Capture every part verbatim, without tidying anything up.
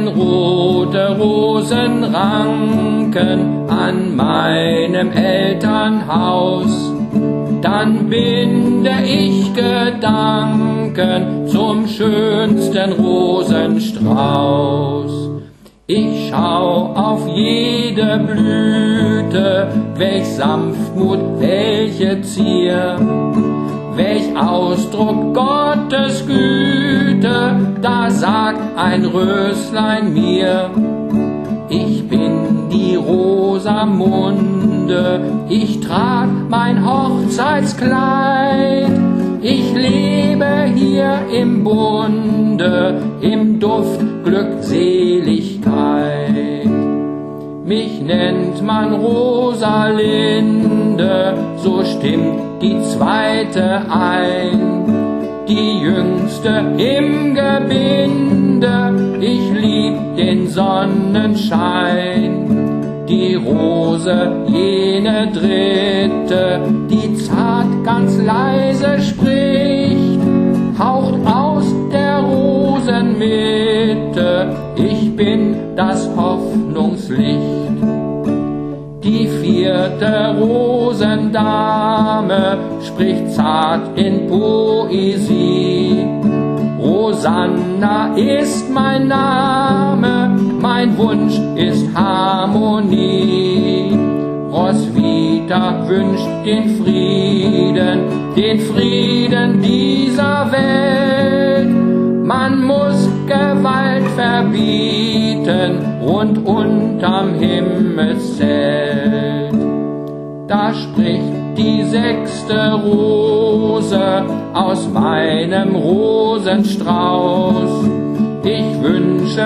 rote Rosenranken an meinem Elternhaus, dann binde ich Gedanken zum schönsten Rosenstrauß. Ich schau auf jede Blüte, welch Sanftmut, welche Zier, welch Ausdruck Gottes Güte, da sagt ein Röslein mir. Ich bin die Rosamunde, ich trag mein Hochzeitskleid, ich lebe hier im Bunde, im Duft Glückseligkeit. Mich nennt man Rosalinde, so stimmt die zweite ein, die jüngste im Gebinde, ich lieb den Sonnenschein. Die Rose, jene dritte, die zart ganz leise spricht, haucht aus der Rosenmitte, ich bin das Hoffnungslicht. Die vierte Rosendame spricht zart in Poesie. Rosanna ist mein Name, mein Wunsch ist Harmonie. Roswitha wünscht den Frieden, den Frieden dieser Welt. Man muss Gewalt verbieten rund unterm Himmelszelt. Da spricht die sechste Rose aus meinem Rosenstrauß. Ich wünsche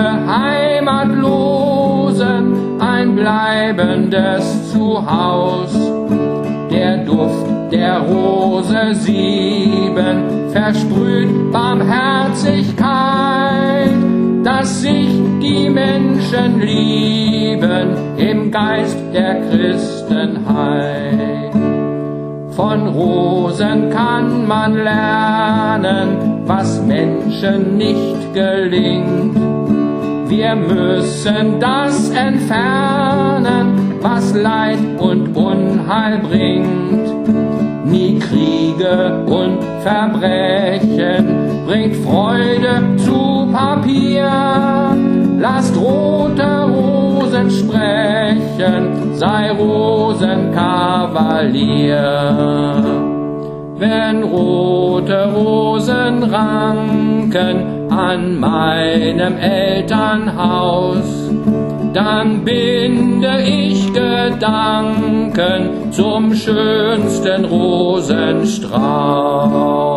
Heimatlosen ein bleibendes Zuhaus. Der Duft der Rose sieben versprüht Barmherzigkeit, dass sich die Menschen lieben im Geist der Christenheit. Von Rosen kann man lernen, was Menschen nicht gelingt. Wir müssen das entfernen, was Leid und Unheil bringt. Nie Kriege und Verbrechen bringt Freude zu Papier. Lasst rote Rosen sprechen, sei Rosenkavalier. Wenn rote Rosen ranken an meinem Elternhaus, dann binde ich Gedanken zum schönsten Rosenstrauß.